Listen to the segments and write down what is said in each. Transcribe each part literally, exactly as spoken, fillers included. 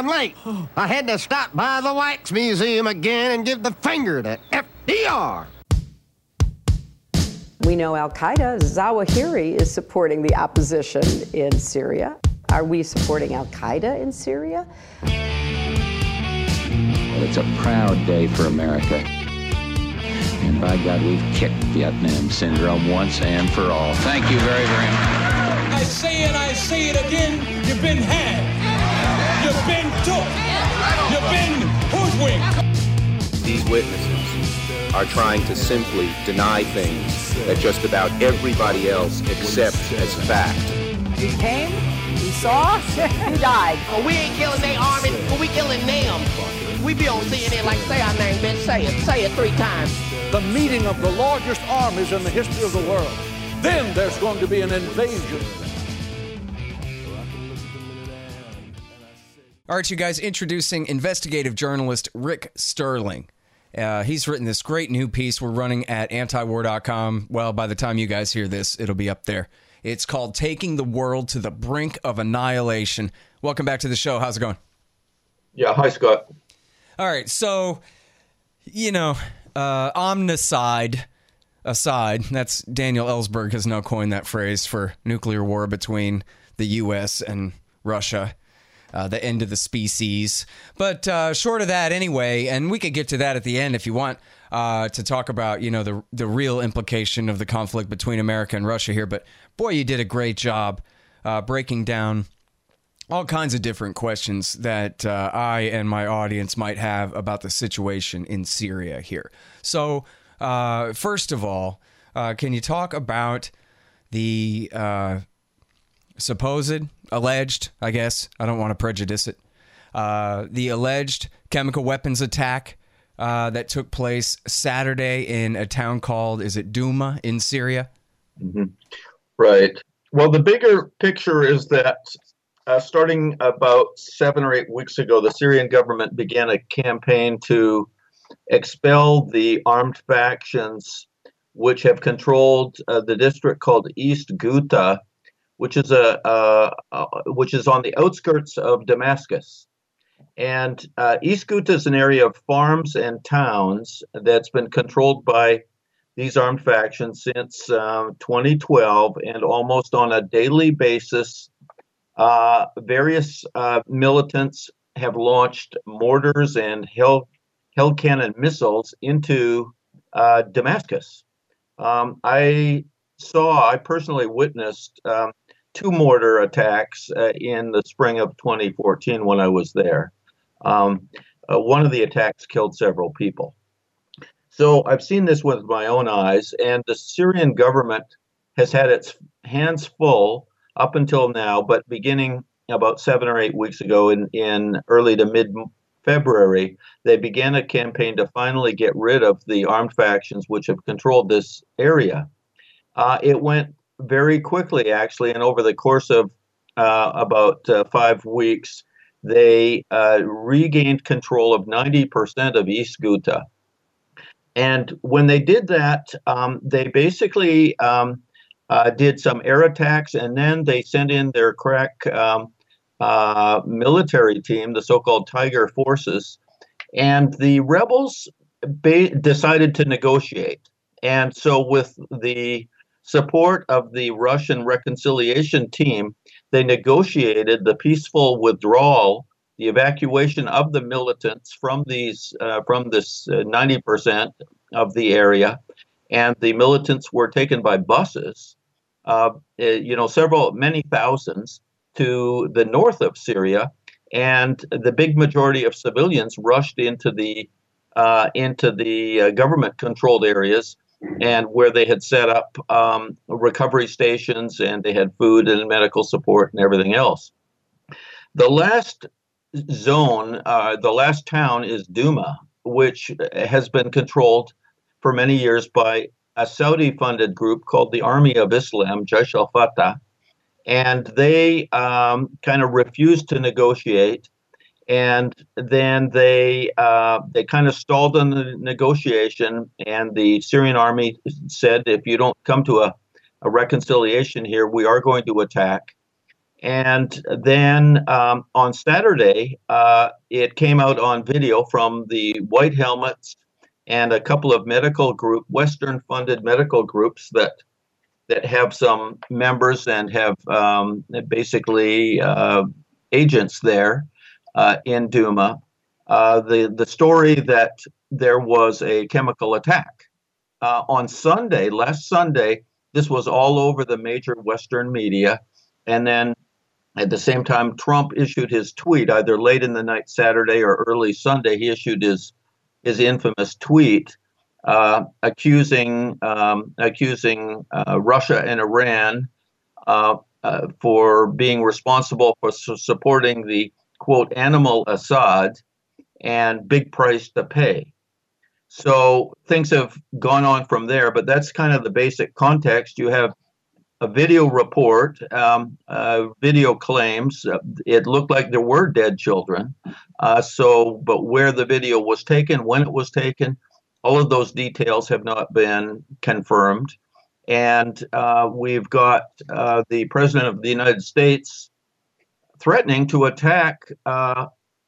I'm late. I had to stop by the Wax Museum again and give the finger to F D R. We know Al-Qaeda, Zawahiri, is supporting the opposition in Syria. Are we supporting Al-Qaeda in Syria? Well, it's a proud day for America. And by God, we've kicked Vietnam syndrome once and for all. Thank you very, very much. I say it, I say it again, you've been had. You've been took. You've been hoodwinked. These witnesses are trying to simply deny things that just about everybody else accepts as fact. He came, he saw, he died. Well, we ain't killing their army, but we killing them. We be on C N N like, say our name, bitch, say it. Say it three times. The meeting of the largest armies in the history of the world. Then there's going to be an invasion. All right, you guys, introducing investigative journalist Rick Sterling. Uh, he's written this great new piece we're running at antiwar dot com. Well, by the time you guys hear this, it'll be up there. It's called Taking the World to the Brink of Annihilation. Welcome back to the show. How's it going? Yeah, hi, Scott. All right, so, you know, uh, omnicide aside, that's Daniel Ellsberg has now coined that phrase for nuclear war between the U S and Russia. Uh, the end of the species. But uh, short of that anyway, and we could get to that at the end if you want, uh, to talk about, you know, the the real implication of the conflict between America and Russia here. But boy, you did a great job uh, breaking down all kinds of different questions that uh, I and my audience might have about the situation in Syria here. So uh, first of all, uh, can you talk about the uh, supposed, alleged, I guess, I don't want to prejudice it, uh, the alleged chemical weapons attack uh, that took place Saturday in a town called, is it Douma in Syria? Mm-hmm. Right. Well, the bigger picture is that uh, starting about seven or eight weeks ago, the Syrian government began a campaign to expel the armed factions which have controlled uh, the district called East Ghouta, which is a uh, uh, which is on the outskirts of Damascus. And uh, East Ghouta is an area of farms and towns that's been controlled by these armed factions since uh, twenty twelve, and almost on a daily basis, uh, various uh, militants have launched mortars and hell, hell cannon missiles into uh, Damascus. Um, I saw, I personally witnessed um, two mortar attacks uh, in the spring of twenty fourteen when I was there. Um, uh, one of the attacks killed several people. So I've seen this with my own eyes, and the Syrian government has had its hands full up until now, but beginning about seven or eight weeks ago in, in early to mid-February, they began a campaign to finally get rid of the armed factions which have controlled this area. Uh, it went very quickly, actually, and over the course of uh, about uh, five weeks, they uh, regained control of ninety percent of East Ghouta. And when they did that, um, they basically um, uh, did some air attacks, and then they sent in their crack um, uh, military team, the so-called Tiger Forces, and the rebels ba- decided to negotiate. And so with the support of the Russian reconciliation team, they negotiated the peaceful withdrawal, the evacuation of the militants from these uh, from this uh, ninety percent of the area, and the militants were taken by buses, uh, you know, several, many thousands to the north of Syria, and the big majority of civilians rushed into the uh, into the uh, government-controlled areas, and where they had set up um, recovery stations, and they had food and medical support and everything else. The last zone, uh, the last town is Douma, which has been controlled for many years by a Saudi-funded group called the Army of Islam, Jaish al-Fatah, and they um, kind of refused to negotiate. And then they uh, they kind of stalled on the negotiation, and the Syrian army said, if you don't come to a, a reconciliation here, we are going to attack. And then um, on Saturday, uh, it came out on video from the White Helmets and a couple of medical group, Western-funded medical groups that that have some members and have um, basically uh, agents there uh, in Duma. Uh, the the story that there was a chemical attack uh, on Sunday, last Sunday. This was all over the major Western media, and then at the same time, Trump issued his tweet either late in the night Saturday or early Sunday. He issued his his infamous tweet uh, accusing um, accusing uh, Russia and Iran uh, uh, for being responsible for su- supporting the quote animal Assad and big price to pay. So things have gone on from there, but that's kind of the basic context. You have a video report, um, uh, video claims. Uh, it looked like there were dead children. Uh, so, but where the video was taken, when it was taken, all of those details have not been confirmed. And uh, we've got uh, the President of the United States threatening to attack uh,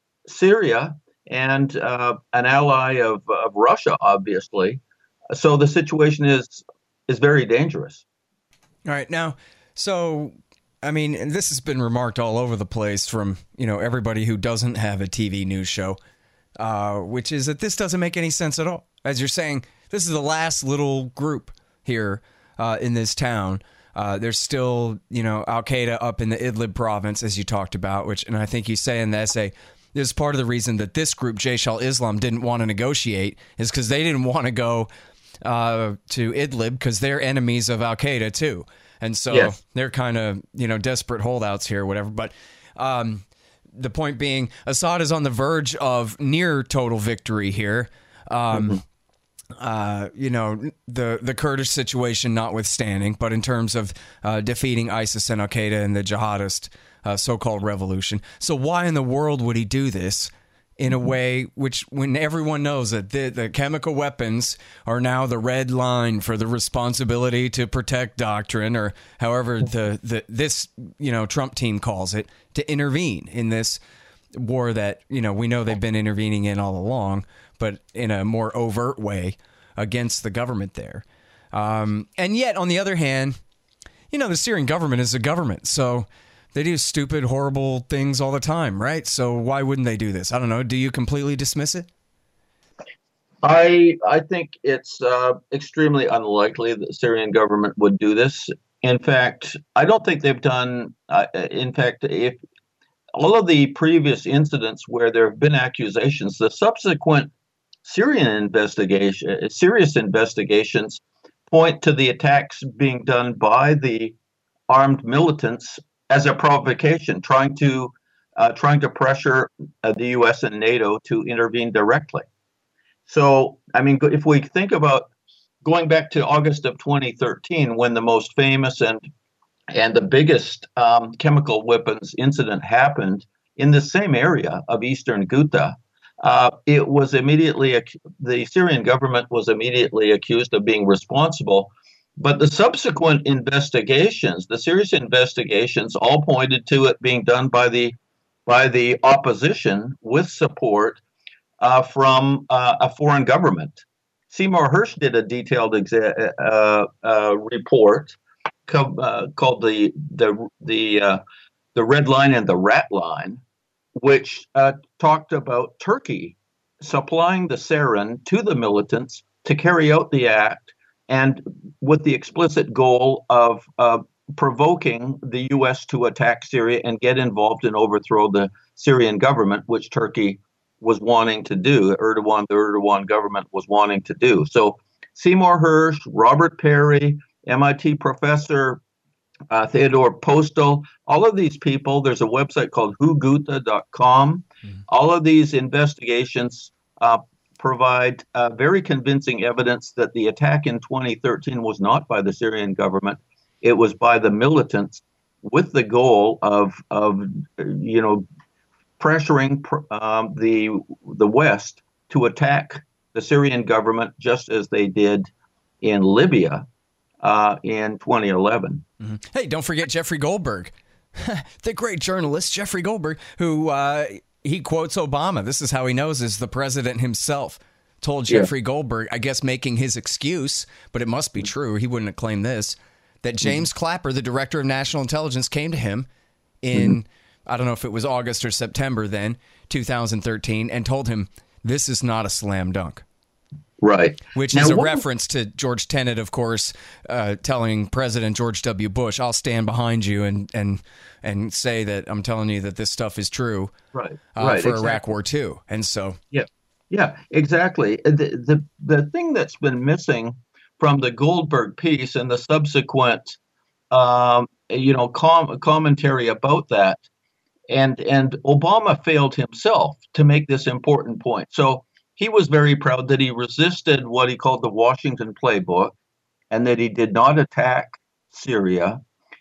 Syria and uh, an ally of, of Russia, obviously. So the situation is is very dangerous. All right. Now, so, I mean, and this has been remarked all over the place from, you know, everybody who doesn't have a T V news show, uh, which is that this doesn't make any sense at all. As you're saying, this is the last little group here uh, in this town. Uh, there's still, you know, Al-Qaeda up in the Idlib province, as you talked about, which, and I think you say in the essay, this is part of the reason that this group, Jaish al-Islam, didn't want to negotiate, is because they didn't want to go uh, to Idlib because they're enemies of Al-Qaeda too. And so yes. they're kind of, you know, desperate holdouts here or whatever. But um, the point being, Assad is on the verge of near total victory here. Um, mm-hmm. Uh, you know, the, the Kurdish situation notwithstanding, but in terms of uh, defeating ISIS and Al-Qaeda and the jihadist uh, so-called revolution. So why in the world would he do this in a way which, when everyone knows that the, the chemical weapons are now the red line for the responsibility to protect doctrine, or however the, the this, you know, Trump team calls it, to intervene in this war that, you know, we know they've been intervening in all along, but in a more overt way against the government there. Um, and yet, on the other hand, you know, the Syrian government is a government, so they do stupid, horrible things all the time, right? So why wouldn't they do this? I don't know. Do you completely dismiss it? I I think it's uh, extremely unlikely that the Syrian government would do this. In fact, I don't think they've done, uh, in fact, if all of the previous incidents where there have been accusations, the subsequent Syrian investigation, serious investigations point to the attacks being done by the armed militants as a provocation, trying to uh, trying to pressure uh, the U S and NATO to intervene directly. So, I mean, if we think about going back to August of twenty thirteen, when the most famous and and the biggest um, chemical weapons incident happened in the same area of eastern Ghouta, uh, it was immediately, the Syrian government was immediately accused of being responsible. But the subsequent investigations, the serious investigations, all pointed to it being done by the by the opposition with support uh, from uh, a foreign government. Seymour Hersh did a detailed exa- uh, uh, report co- uh, called the the the uh, the Red Line and the Rat Line, which uh, talked about Turkey supplying the sarin to the militants to carry out the act, and with the explicit goal of uh, provoking the U S to attack Syria and get involved and overthrow the Syrian government, which Turkey was wanting to do. Erdogan, the Erdogan government was wanting to do. So Seymour Hersh, Robert Perry, M I T professor uh, Theodore Postel, all of these people, there's a website called who ghouta dot com. Mm-hmm. All of these investigations uh, provide uh, very convincing evidence that the attack in twenty thirteen was not by the Syrian government. It was by the militants with the goal of, of you know, pressuring um, the the West to attack the Syrian government, just as they did in Libya uh, in twenty eleven. Mm-hmm. Hey, don't forget Jeffrey Goldberg, The great journalist Jeffrey Goldberg, who uh, he quotes Obama. This is how he knows, is the president himself told Jeffrey yeah. Goldberg, I guess making his excuse, but it must be true, he wouldn't have claimed this, that James mm-hmm. Clapper, the director of national intelligence, came to him in, mm-hmm. I don't know if it was August or September then, two thousand thirteen, and told him, this is not a slam dunk. Right. Which now, is a what, reference to George Tenet, of course, uh, telling President George W. Bush, I'll stand behind you and and and say that I'm telling you that this stuff is true right, uh, right, for exactly. Iraq War Two. And so. Yeah, yeah, exactly. The, the, the thing that's been missing from the Goldberg piece and the subsequent, um, you know, com- commentary about that, and and Obama failed himself to make this important point. So he was very proud that he resisted what he called the Washington playbook, and that he did not attack Syria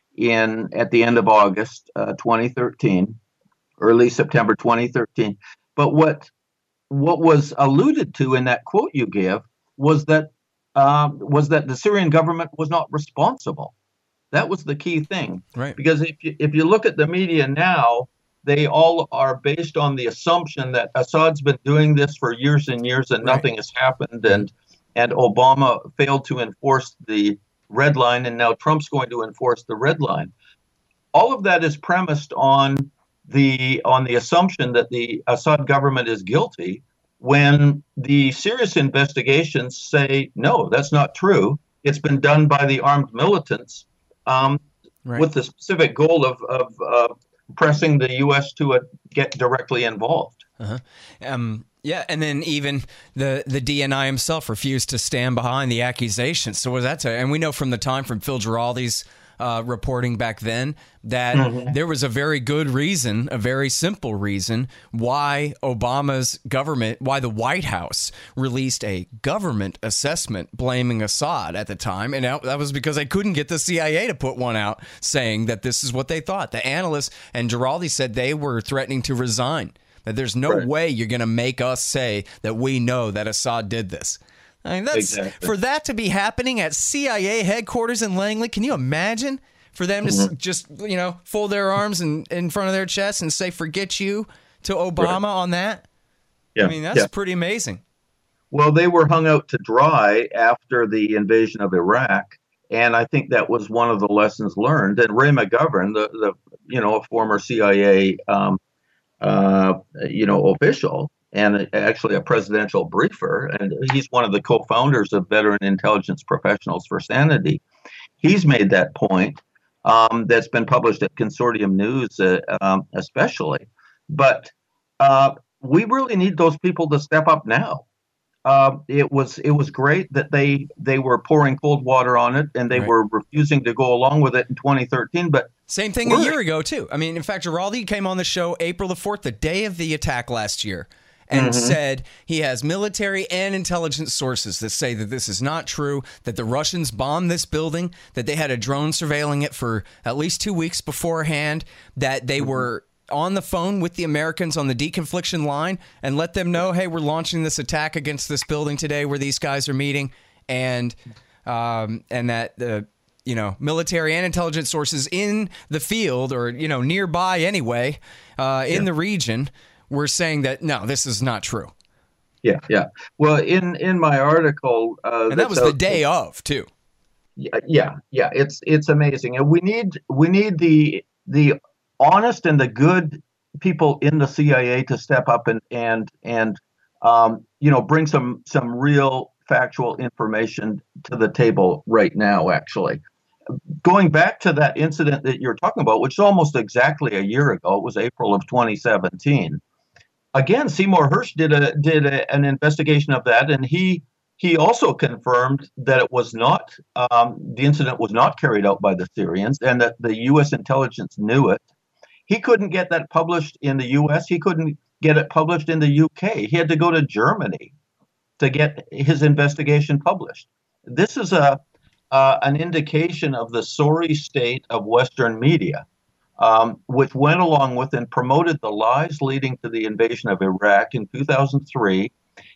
in at the end of August uh, twenty thirteen, early September twenty thirteen. But what what was alluded to in that quote you give was that um, was that the Syrian government was not responsible. That was the key thing, right? Because if you, if you look at the media now, they all are based on the assumption that Assad's been doing this for years and years and right. nothing has happened, and and Obama failed to enforce the red line, and now Trump's going to enforce the red line. All of that is premised on the on the assumption that the Assad government is guilty, when the serious investigations say, no, that's not true. It's been done by the armed militants um, right. with the specific goal of, of uh, pressing the U S to uh, get directly involved. Uh-huh. Um, yeah, and then even the, the D N I himself refused to stand behind the accusations. So what does that say? And we know from the time from Phil Giraldi's uh, reporting back then that mm-hmm. there was a very good reason, a very simple reason, why Obama's government, why the White House released a government assessment blaming Assad at the time. And that was because they couldn't get the C I A to put one out saying that this is what they thought. The analysts and Giraldi said they were threatening to resign, that there's no right. way you're going to make us say that we know that Assad did this. I mean, that's exactly. for that to be happening at C I A headquarters in Langley. Can you imagine for them to mm-hmm. just, you know, fold their arms in, in front of their chests and say, forget you to Obama right. on that? Yeah. I mean, that's yeah. pretty amazing. Well, they were hung out to dry after the invasion of Iraq. And I think that was one of the lessons learned. And Ray McGovern, the, the you know, a former C I A, um, uh, you know, official, and actually a presidential briefer, and he's one of the co-founders of Veteran Intelligence Professionals for Sanity. He's made that point um, that's been published at Consortium News, uh, um, especially. But uh, we really need those people to step up now. Uh, it was it was great that they they were pouring cold water on it, and they right. were refusing to go along with it in twenty thirteen. But same thing a year ago too. I mean, in fact, Giraldi came on the show April the fourth, the day of the attack last year, and mm-hmm. said he has military and intelligence sources that say that this is not true, that the Russians bombed this building, that they had a drone surveilling it for at least two weeks beforehand, that they mm-hmm. were on the phone with the Americans on the deconfliction line and let them know, hey, we're launching this attack against this building today where these guys are meeting, and um, and that the you know military and intelligence sources in the field, or you know nearby anyway, uh, in yeah. the region, were saying that no, this is not true. Yeah, yeah. Well, in in my article, uh, and that was the day of too. Yeah, yeah, yeah. It's it's amazing, and we need we need the the. honest and the good people in the C I A to step up and and and um, you know bring some some real factual information to the table right now. Actually, going back to that incident that you're talking about, which is almost exactly a year ago, it was April of twenty seventeen. Again, Seymour Hersh did a did a, an investigation of that, and he he also confirmed that it was not um, the incident was not carried out by the Syrians, and that the U S intelligence knew it. He couldn't get that published in the U S. He couldn't get it published in the U K. He had to go to Germany to get his investigation published. This is a uh, an indication of the sorry state of Western media, um, which went along with and promoted the lies leading to the invasion of Iraq in two thousand three,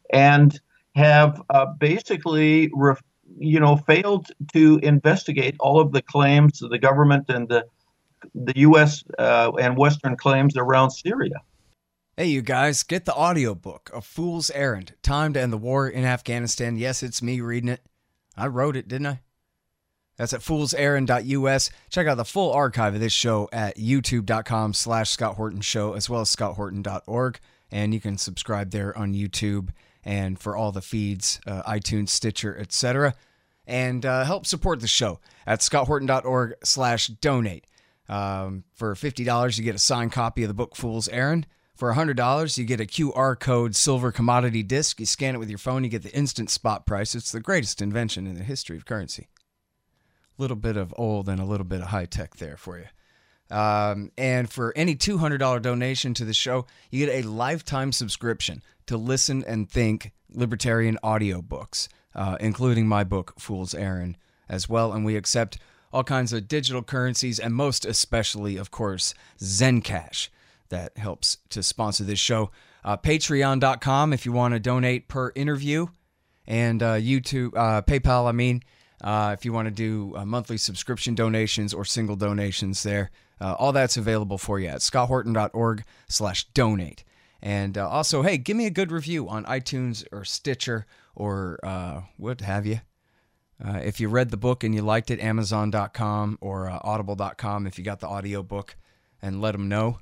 and have uh, basically, ref, you know, failed to investigate all of the claims of the government and the the U S uh, and Western claims around Syria. Hey, you guys, get the audiobook of Fool's Errand, Time to End the War in Afghanistan. Yes, it's me reading it. I wrote it, didn't I? That's at fools errand dot U S. Check out the full archive of this show at youtube.com slash Scott Horton Show, as well as scott horton dot org. And you can subscribe there on YouTube and for all the feeds, uh, iTunes, Stitcher, et cetera. And uh, help support the show at scott horton dot org slash donate. Um, for fifty dollars, you get a signed copy of the book Fool's Errand. For one hundred dollars, you get a Q R code silver commodity disc. You scan it with your phone, you get the instant spot price. It's the greatest invention in the history of currency. A little bit of old and a little bit of high tech there for you. Um, and for any two hundred dollars donation to the show, you get a lifetime subscription to Listen and Think libertarian audiobooks, uh, including my book, Fool's Errand, as well. And we accept all kinds of digital currencies, and most especially, of course, Zencash. That helps to sponsor this show. Uh, Patreon dot com if you want to donate per interview. And uh, YouTube, uh, PayPal, I mean, uh, if you want to do uh, monthly subscription donations or single donations there. Uh, all that's available for you at scott horton dot org slash donate. And uh, also, hey, give me a good review on iTunes or Stitcher or uh, what have you. Uh, if you read the book and you liked it, amazon dot com or uh, audible dot com if you got the audiobook, and let them know.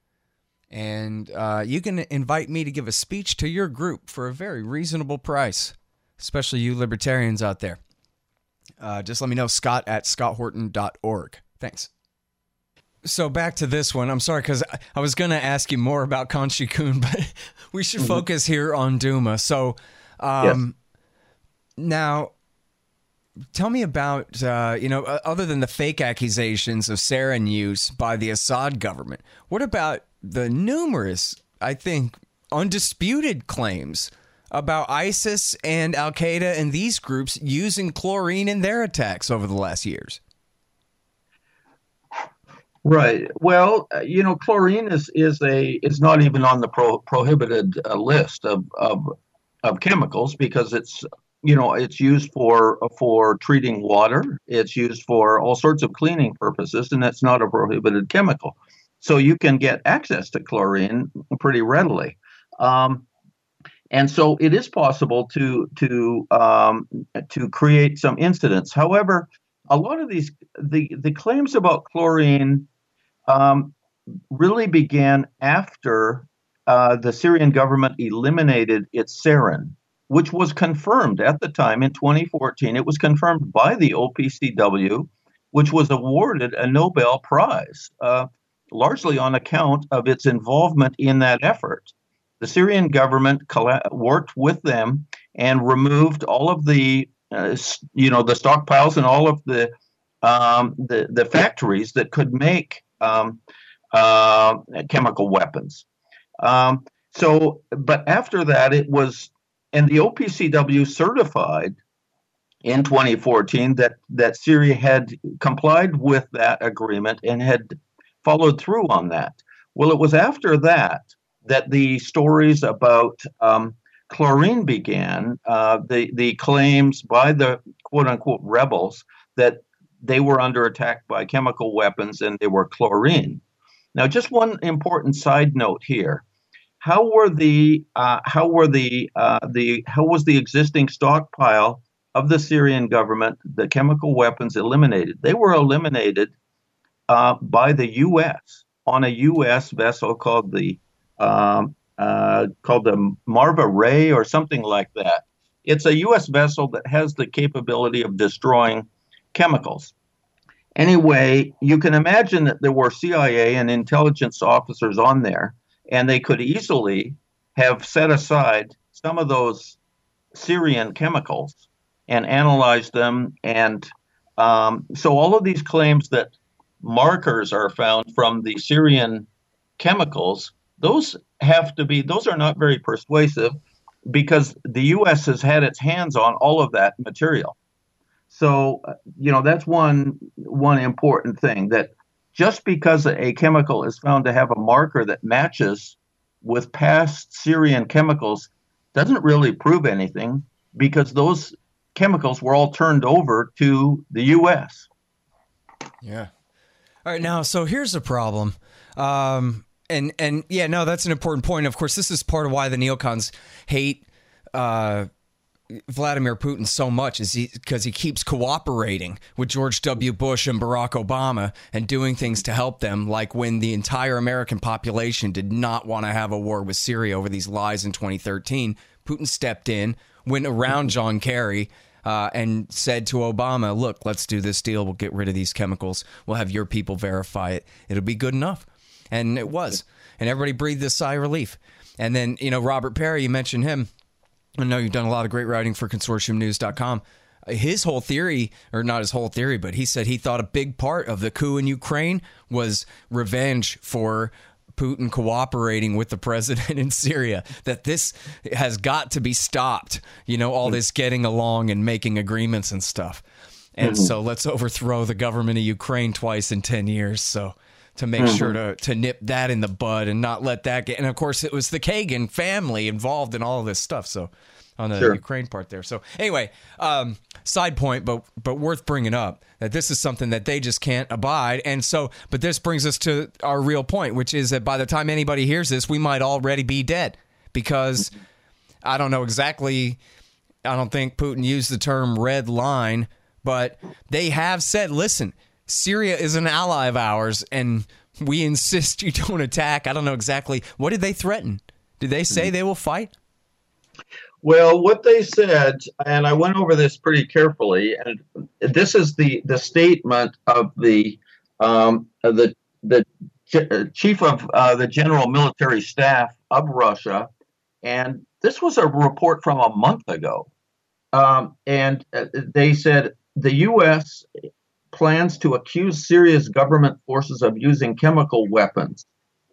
And uh, you can invite me to give a speech to your group for a very reasonable price, especially you libertarians out there. Uh, just let me know, Scott at scott horton dot org. Thanks. So back to this one. I'm sorry, because I was going to ask you more about Khan Shikun, but we should mm-hmm. focus here on Duma. So um, yes. Now, tell me about, uh, you know, other than the fake accusations of sarin use by the Assad government, what about the numerous, I think, undisputed claims about ISIS and Al-Qaeda and these groups using chlorine in their attacks over the last years? Right. Well, you know, chlorine is is a is not even on the pro, prohibited uh, list of, of of chemicals because it's you know it's used for for treating water. It's used for all sorts of cleaning purposes, and it's not a prohibited chemical. So you can get access to chlorine pretty readily. Um, and so it is possible to to um, to create some incidents. However, a lot of these the, the claims about chlorine um, really began after uh, the Syrian government eliminated its sarin, which was confirmed at the time in twenty fourteen. It was confirmed by the O P C W, which was awarded a Nobel Prize. Uh, largely on account of its involvement in that effort. The Syrian government colla- worked with them and removed all of the, uh, you know, the stockpiles and all of the um, the, the factories that could make um, uh, chemical weapons. Um, so, but after that, it was, and the O P C W certified in twenty fourteen that that Syria had complied with that agreement and had followed through on that. Well, it was after that that the stories about um, chlorine began, uh, the, the claims by the quote-unquote rebels that they were under attack by chemical weapons and they were chlorine. Now, just one important side note here. How were the uh, how were the uh, the how was the existing stockpile of the Syrian government, the chemical weapons eliminated? They were eliminated Uh, by the U S on a U S vessel called the um, uh, called the Marva Ray or something like that. It's a U S vessel that has the capability of destroying chemicals. Anyway, you can imagine that there were C I A and intelligence officers on there, and they could easily have set aside some of those Syrian chemicals and analyzed them. And um, so all of these claims that markers are found from the Syrian chemicals, those have to be, those are not very persuasive because the U S has had its hands on all of that material. So, you know, that's one one important thing, that just because a chemical is found to have a marker that matches with past Syrian chemicals doesn't really prove anything, because those chemicals were all turned over to the U S. Yeah. All right, now, so here's the problem. Um, and, and yeah, no, that's an important point. Of course, this is part of why the neocons hate uh, Vladimir Putin so much, is he because he keeps cooperating with George W. Bush and Barack Obama and doing things to help them, like when the entire American population did not want to have a war with Syria over these lies in twenty thirteen. Putin stepped in, went around John Kerry, uh, and said to Obama, look, let's do this deal. We'll get rid of these chemicals. We'll have your people verify it. It'll be good enough. And it was. And everybody breathed a sigh of relief. And then, you know, Robert Perry, you mentioned him. I know you've done a lot of great writing for consortium news dot com. His whole theory, or not his whole theory, but he said he thought a big part of the coup in Ukraine was revenge for Putin cooperating with the president in Syria, that this has got to be stopped, you know, all this getting along and making agreements and stuff. And mm-hmm. so let's overthrow the government of Ukraine twice in ten years. So to make mm-hmm. sure to, to nip that in the bud and not let that get. And of course, it was the Kagan family involved in all of this stuff. So on the sure. Ukraine part there. So anyway, um, side point, but but worth bringing up that this is something that they just can't abide. And so, but this brings us to our real point, which is that by the time anybody hears this, we might already be dead, because I don't know exactly. I don't think Putin used the term red line, but they have said, listen, Syria is an ally of ours, and we insist you don't attack. I don't know exactly. What did they threaten? Did they say they will fight? Well, what they said, and I went over this pretty carefully, and this is the, the statement of the um, of the the chief of uh, the general military staff of Russia, and this was a report from a month ago, um, and they said the U S plans to accuse Syria's government forces of using chemical weapons.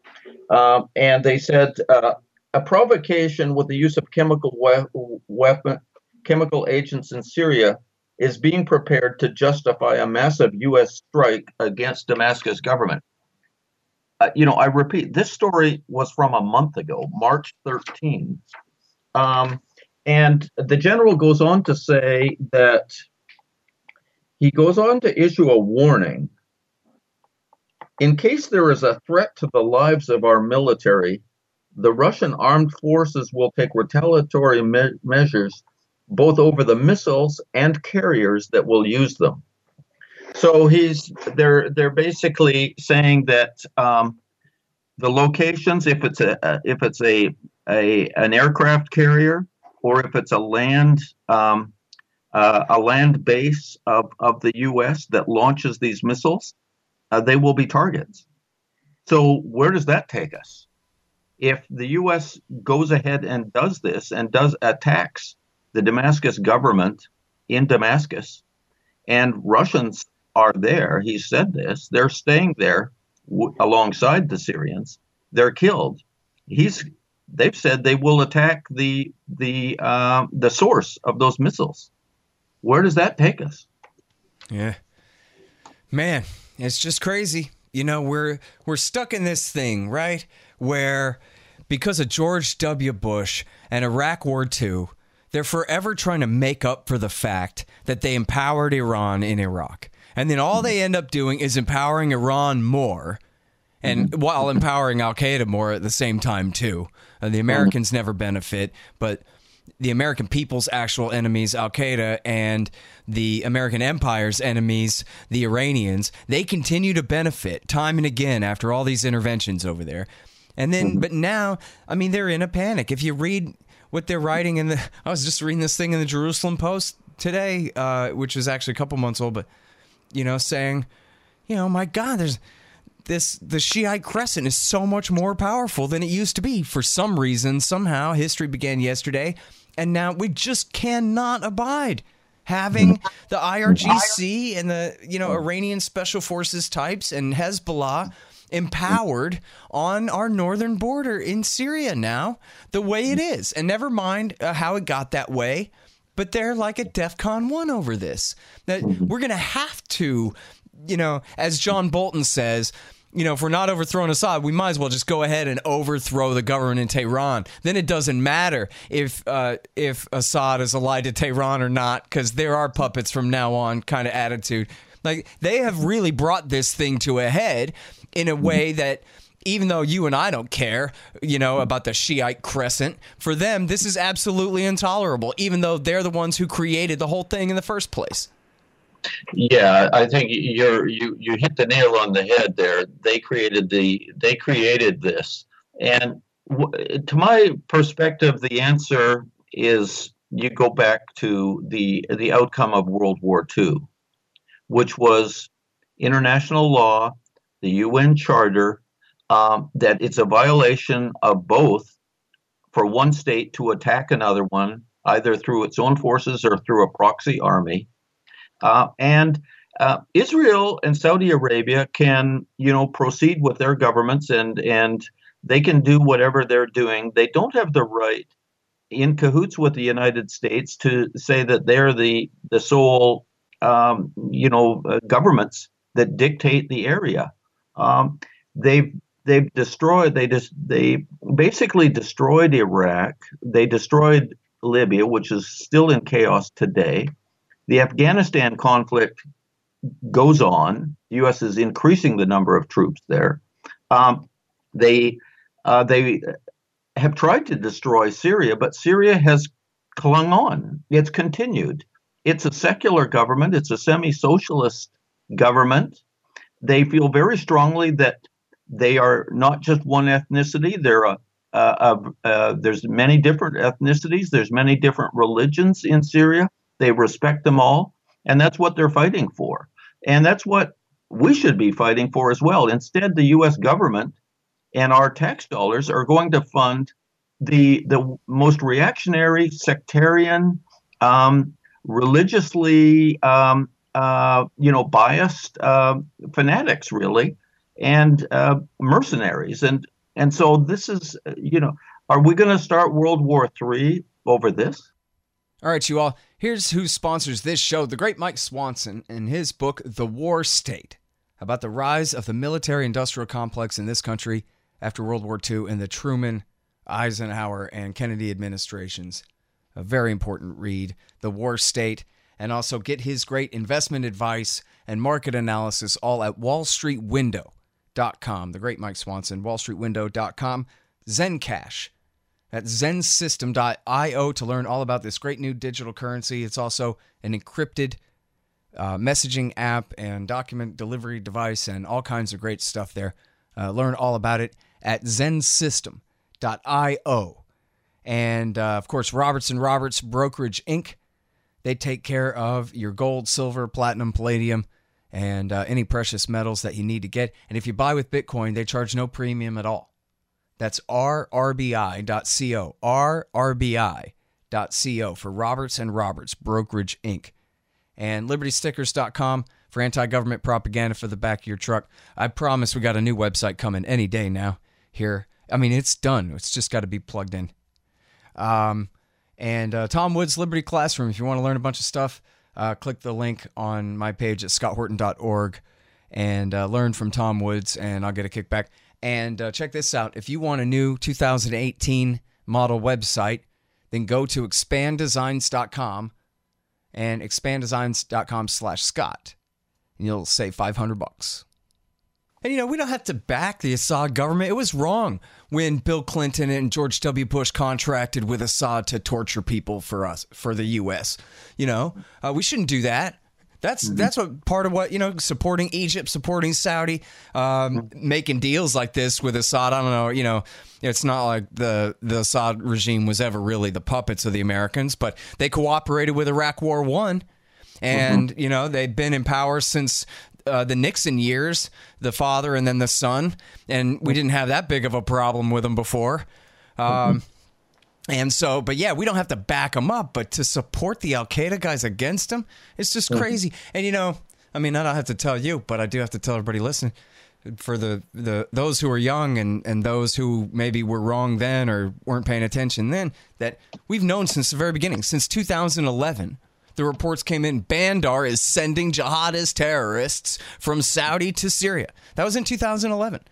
Um, and they said uh, a provocation with the use of chemical we- weapon, chemical agents in Syria is being prepared to justify a massive U S strike against Damascus government. Uh, you know, I repeat, this story was from a month ago, March thirteenth. Um, and the general goes on to say that He goes on to issue a warning. In case there is a threat to the lives of our military, the Russian armed forces will take retaliatory me- measures both over the missiles and carriers that will use them. So he's they're they're basically saying that um, the locations, if it's a if it's a, a an aircraft carrier or if it's a land um, Uh, a land base of, of the U S that launches these missiles, uh, they will be targets. So where does that take us? If the U S goes ahead and does this and does attacks the Damascus government in Damascus, and Russians are there, he said this, they're staying there w- alongside the Syrians, they're killed. He's they've said they will attack the the uh, the source of those missiles. Where does that take us? Yeah, man, it's just crazy. You know, we're we're stuck in this thing, right? Where because of George W. Bush and Iraq War Two, they're forever trying to make up for the fact that they empowered Iran in Iraq. And then all they end up doing is empowering Iran more, and mm-hmm. while empowering Al-Qaeda more at the same time, too. Uh, the Americans mm-hmm. never benefit, but the American people's actual enemies, Al-Qaeda, and the American empire's enemies, the Iranians, they continue to benefit time and again after all these interventions over there. And then, mm-hmm. but now, I mean, they're in a panic. If you read what they're writing in the, I was just reading this thing in the Jerusalem Post today, uh, which is actually a couple months old, but, you know, saying, you know, my God, there's this, the Shiite crescent is so much more powerful than it used to be. For some reason, somehow, history began yesterday. And now we just cannot abide having the I R G C and the, you know, Iranian special forces types and Hezbollah empowered on our northern border in Syria now, the way it is. And never mind uh, how it got that way, but they're like at DEFCON one over this. That we're going to have to, you know, as John Bolton says, you know, if we're not overthrowing Assad, we might as well just go ahead and overthrow the government in Tehran. Then it doesn't matter if uh, if Assad is allied to Tehran or not, because there are puppets from now on kind of attitude. Like, they have really brought this thing to a head in a way that, even though you and I don't care, you know, about the Shiite crescent, for them, this is absolutely intolerable, even though they're the ones who created the whole thing in the first place. Yeah, I think you're you you hit the nail on the head there. They created the they created this, and w- to my perspective, the answer is you go back to the the outcome of World War Two, which was international law, the U N Charter, um, that it's a violation of both for one state to attack another one, either through its own forces or through a proxy army. Uh, and uh, Israel and Saudi Arabia can, you know, proceed with their governments, and and they can do whatever they're doing. They don't have the right, in cahoots with the United States, to say that they're the the sole, um, you know, uh, governments that dictate the area. Um, they've they've destroyed. They just they basically destroyed Iraq. They destroyed Libya, which is still in chaos today. The Afghanistan conflict goes on. The U S is increasing the number of troops there. Um, they uh, they have tried to destroy Syria, but Syria has clung on. It's continued. It's a secular government. It's a semi-socialist government. They feel very strongly that they are not just one ethnicity. They're a, a, a, a there's many different ethnicities. There's many different religions in Syria. They respect them all, and that's what they're fighting for. And that's what we should be fighting for as well. Instead, the U S government and our tax dollars are going to fund the the most reactionary, sectarian, um, religiously, um, uh, you know, biased uh, fanatics, really, and uh, mercenaries. And and so this is, you know, are we going to start World War Three over this? All right, you all. Here's who sponsors this show, the great Mike Swanson, in his book, The War State, about the rise of the military-industrial complex in this country after World War Two and the Truman, Eisenhower, and Kennedy administrations. A very important read, The War State, and also get his great investment advice and market analysis all at wall street window dot com. The great Mike Swanson, wall street window dot com. Zencash at zen system dot io to learn all about this great new digital currency. It's also an encrypted uh, messaging app and document delivery device and all kinds of great stuff there. Uh, learn all about it at zen system dot io. And, uh, of course, Roberts and Roberts Brokerage, Incorporated. They take care of your gold, silver, platinum, palladium, and uh, any precious metals that you need to get. And if you buy with Bitcoin, they charge no premium at all. That's r r b i dot co, r r b i dot co for Roberts and Roberts Brokerage, Incorporated. And liberty stickers dot com for anti-government propaganda for the back of your truck. I promise we got a new website coming any day now here. I mean, it's done. It's just got to be plugged in. Um, and uh, Tom Woods Liberty Classroom, if you want to learn a bunch of stuff, uh, click the link on my page at scott horton dot org and uh, learn from Tom Woods, and I'll get a kickback. And uh, check this out. If you want a new two thousand eighteen model website, then go to expand designs dot com and expand designs dot com slash Scott. And you'll save five hundred bucks. And, you know, we don't have to back the Assad government. It was wrong when Bill Clinton and George W. Bush contracted with Assad to torture people for us, for the U S. You know, uh, we shouldn't do that. That's mm-hmm. that's what part of what, you know, supporting Egypt, supporting Saudi, um, making deals like this with Assad. I don't know, you know, it's not like the, the Assad regime was ever really the puppets of the Americans, but they cooperated with Iraq War One. And, mm-hmm. you know, they've been in power since uh, the Nixon years, the father and then the son. And we didn't have that big of a problem with them before. Um mm-hmm. And so, but yeah, we don't have to back them up, but to support the Al-Qaeda guys against them, it's just crazy. Mm-hmm. And, you know, I mean, I don't have to tell you, but I do have to tell everybody listening, for the, the those who are young and, and those who maybe were wrong then or weren't paying attention then, that we've known since the very beginning, since two thousand eleven, the reports came in, Bandar is sending jihadist terrorists from Saudi to Syria. That was in two thousand eleven.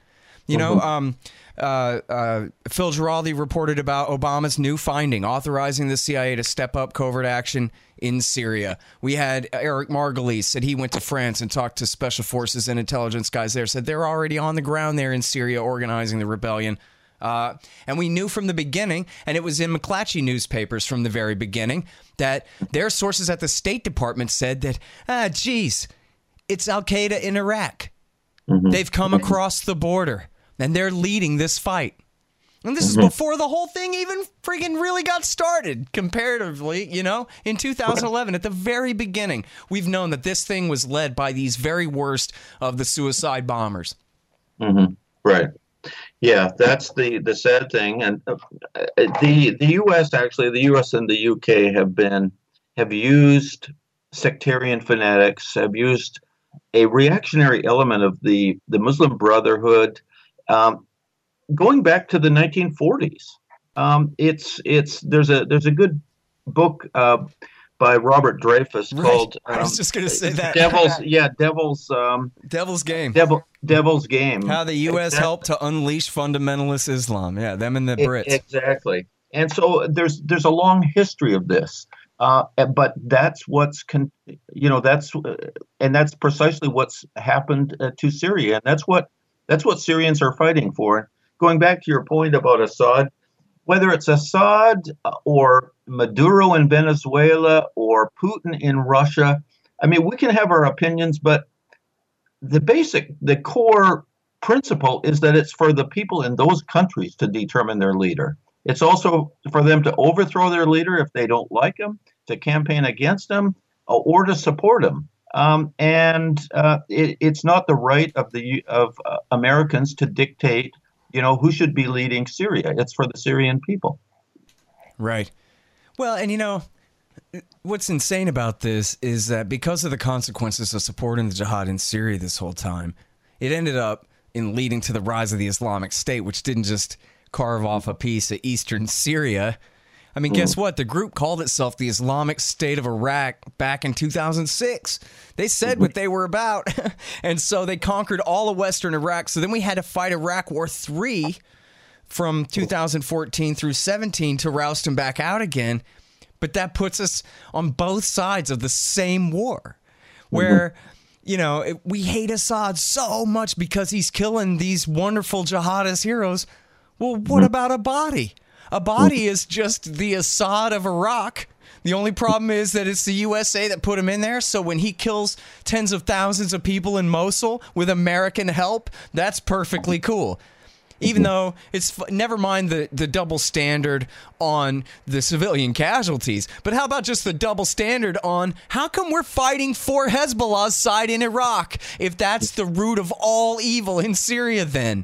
You know, um, uh, uh, Phil Giraldi reported about Obama's new finding, authorizing the C I A to step up covert action in Syria. We had Eric Margolis said he went to France and talked to special forces and intelligence guys there, said they're already on the ground there in Syria organizing the rebellion. Uh, and we knew from the beginning, and it was in McClatchy newspapers from the very beginning, that their sources at the State Department said that, ah, geez, it's Al-Qaeda in Iraq. Mm-hmm. They've come across the border, and they're leading this fight. And this mm-hmm. is before the whole thing even friggin' really got started, comparatively, you know, in two thousand eleven, at the very beginning. We've known that this thing was led by these very worst of the suicide bombers. Mm-hmm. Right. Yeah, that's the, the sad thing. And uh, the the U S actually, the U S and the U K have been have used sectarian fanatics, have used a reactionary element of the, the Muslim Brotherhood, um, going back to the nineteen forties. Um, it's it's there's a there's a good book uh, by Robert Dreyfus right. called. Um, I was just going to say that. Devil's yeah, Devil's um, Devil's Game. Devil Devil's Game. How the U S exactly. helped to unleash fundamentalist Islam. Yeah, them and the Brits. It, exactly. And so there's there's a long history of this. Uh, but that's what's, con- you know, that's, uh, and that's precisely what's happened uh, to Syria, and that's what that's what Syrians are fighting for. Going back to your point about Assad, whether it's Assad or Maduro in Venezuela or Putin in Russia, I mean, we can have our opinions, but the basic, the core principle is that it's for the people in those countries to determine their leader. It's also for them to overthrow their leader if they don't like him, to campaign against him, or to support him. Um, and uh, it, it's not the right of the of uh, Americans to dictate, you know, who should be leading Syria. It's for the Syrian people. Right. Well, and you know, what's insane about this is that because of the consequences of supporting the jihad in Syria this whole time, it ended up in leading to the rise of the Islamic State, which didn't just carve off a piece of eastern Syria. I mean, guess what? The group called itself the Islamic State of Iraq back in two thousand six. They said what they were about. And so they conquered all of western Iraq. So then we had to fight Iraq War three from two thousand fourteen through seventeen to roust them back out again. But that puts us on both sides of the same war, where, you know, it, we hate Assad so much because he's killing these wonderful jihadist heroes. Well, what about Abadi? Abadi is just the Assad of Iraq. The only problem is that it's the U S A that put him in there. So when he kills tens of thousands of people in Mosul with American help, that's perfectly cool. Even though it's, never mind the, the double standard on the civilian casualties, but how about just the double standard on how come we're fighting for Hezbollah's side in Iraq if that's the root of all evil in Syria then?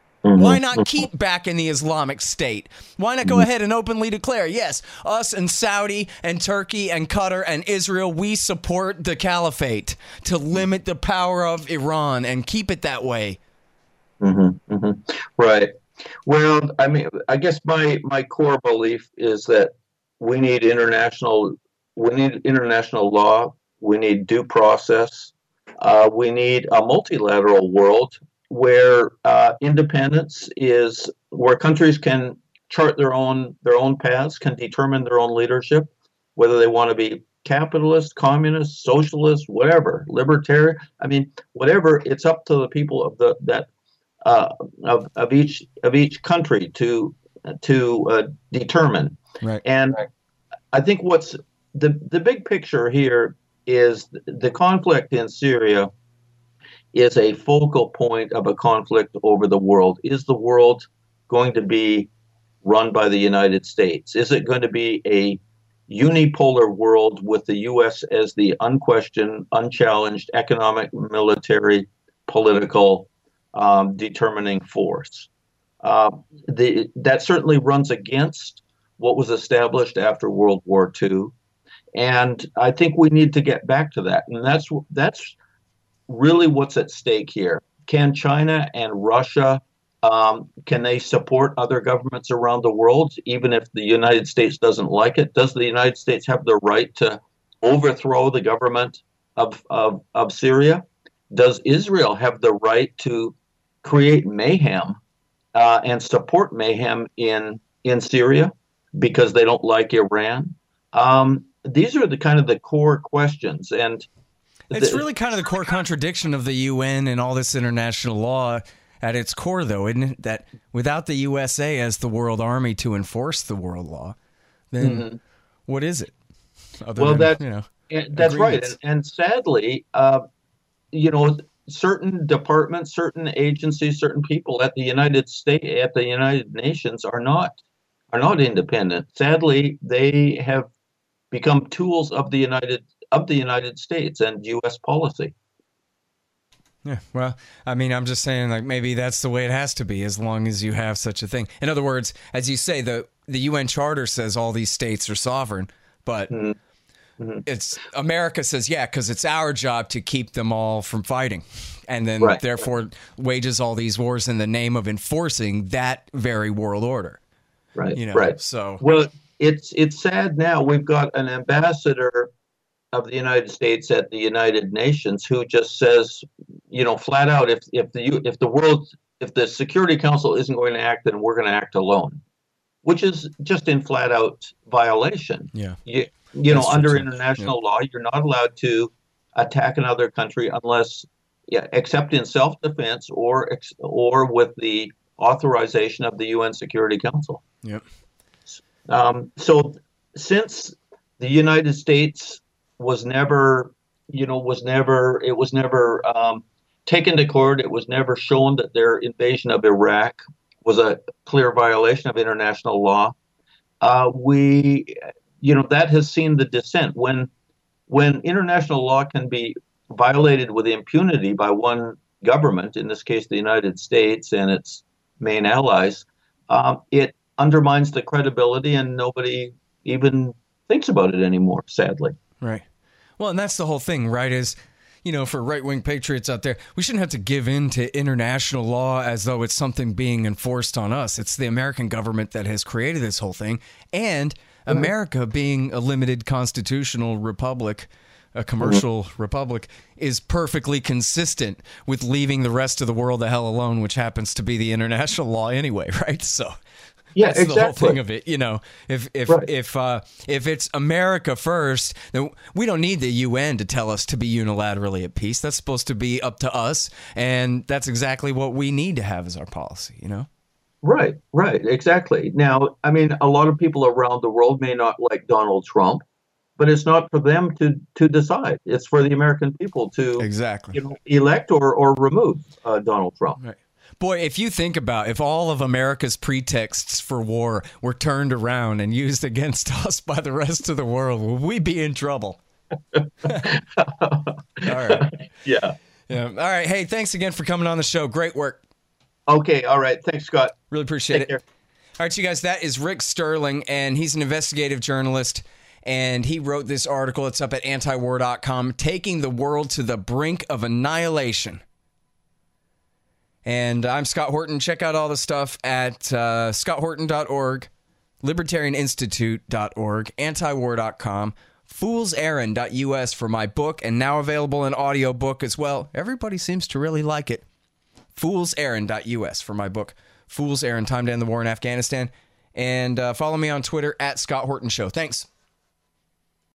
Why not keep back in the Islamic State? Why not go ahead and openly declare, yes, us and Saudi and Turkey and Qatar and Israel, we support the caliphate to limit the power of Iran and keep it that way? Mm-hmm, mm-hmm. Right. Well, I mean, I guess my, my core belief is that we need international we need international law. We need due process. Uh, we need a multilateral world where uh, independence is where countries can chart their own their own paths, can determine their own leadership, whether they want to be capitalist, communist, socialist, whatever, libertarian. I mean, whatever. It's up to the people of the that uh, of of each of each country to to uh, determine. Right. And I think what's the the big picture here is the conflict in Syria is a focal point of a conflict over the world. Is the world going to be run by the United States? Is it going to be a unipolar world with the U S as the unquestioned, unchallenged economic, military, political um, determining force? Uh, the, that certainly runs against what was established after World War Two. And I think we need to get back to that. And that's that's really what's at stake here. Can China and Russia, um, can they support other governments around the world, even if the United States doesn't like it? Does the United States have the right to overthrow the government of, of, of Syria? Does Israel have the right to create mayhem uh, and support mayhem in in Syria because they don't like Iran? Um, these are the kind of the core questions, and it's really kind of the core contradiction of the U N and all this international law at its core, though, isn't it? That without the U S A as the world army to enforce the world law, then mm-hmm. what is it? Other well, than, that, you know, that's right. agreements. And, and sadly, uh, you know, certain departments, certain agencies, certain people at the United States, at the United Nations are not are not independent. Sadly, they have become tools of the United of the United States and U S policy. Yeah, well, I mean, I'm just saying, like, maybe that's the way it has to be as long as you have such a thing. In other words, as you say, the the U N Charter says all these states are sovereign, but mm-hmm. Mm-hmm. it's America says, yeah, because it's our job to keep them all from fighting, and then right. therefore wages all these wars in the name of enforcing that very world order. Right, you know, right. So, well, it's it's sad now. We've got an ambassador of the United States at the United Nations who just says, you know, flat out, if if the if the world if the Security Council isn't going to act, then we're going to act alone, which is just in flat out violation. Yeah. You, you know, That's under true. international yeah. law, you're not allowed to attack another country unless, yeah, except in self-defense or ex, or with the authorization of the U N Security Council. Yep. Um, so since the United States was never, you know, was never, it was never um, taken to court. It was never shown that their invasion of Iraq was a clear violation of international law. Uh, we, you know, that has seen the descent. When, when international law can be violated with impunity by one government, in this case, the United States and its main allies, um, it undermines the credibility and nobody even thinks about it anymore, sadly. Right. Well, and that's the whole thing, right, is, you know, for right-wing patriots out there, we shouldn't have to give in to international law as though it's something being enforced on us. It's the American government that has created this whole thing. And America, being a limited constitutional republic, a commercial mm-hmm. republic, is perfectly consistent with leaving the rest of the world the hell alone, which happens to be the international law anyway, right? So... Yeah, that's exactly. the whole thing of it, you know. If if right. if uh, if it's America first, then we don't need the U N to tell us to be unilaterally at peace. That's supposed to be up to us, and that's exactly what we need to have as our policy, you know. Right, right, exactly. Now, I mean, a lot of people around the world may not like Donald Trump, but it's not for them to to decide. It's for the American people to exactly you know, elect or or remove uh, Donald Trump. Right. Boy, if you think about if all of America's pretexts for war were turned around and used against us by the rest of the world, would we be in trouble? All right. Yeah. Yeah. All right. Hey, thanks again for coming on the show. Great work. Okay. All right. Thanks, Scott. Really appreciate Take it. Care. All right, you guys, that is Rick Sterling, and he's an investigative journalist, and he wrote this article. It's up at anti war dot com, Taking the World to the Brink of Annihilation. And I'm Scott Horton. Check out all the stuff at uh, scott horton dot org, libertarian institute dot org, anti war dot com, fools errand dot U S for my book, and now available in audiobook as well. Everybody seems to really like it. fools errand dot U S for my book, Fool's Errand, Time to End the War in Afghanistan. And uh, follow me on Twitter at Scott Horton Show. Thanks.